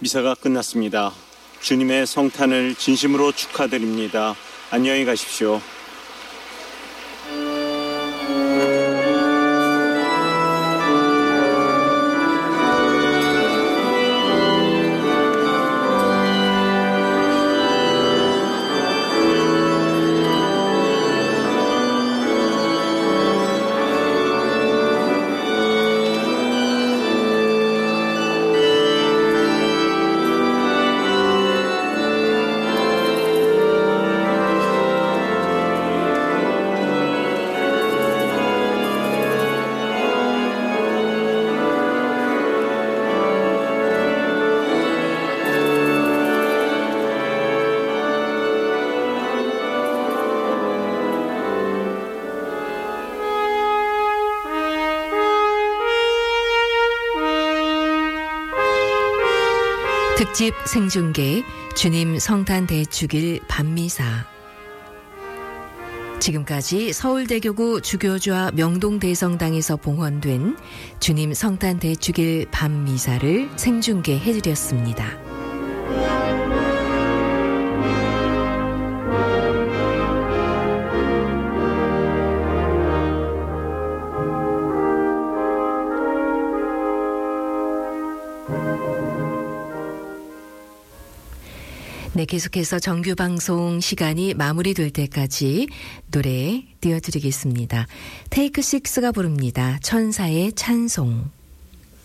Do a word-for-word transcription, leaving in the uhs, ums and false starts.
미사가 끝났습니다. 주님의 성탄을 진심으로 축하드립니다. 안녕히 가십시오. 특집 생중계 주님 성탄 대축일 밤미사. 지금까지 서울대교구 주교좌 명동대성당에서 봉헌된 주님 성탄 대축일 밤미사를 생중계해드렸습니다. 네, 계속해서 정규 방송 시간이 마무리될 때까지 노래 띄워드리겠습니다. 테이크 식스가 부릅니다. 천사의 찬송.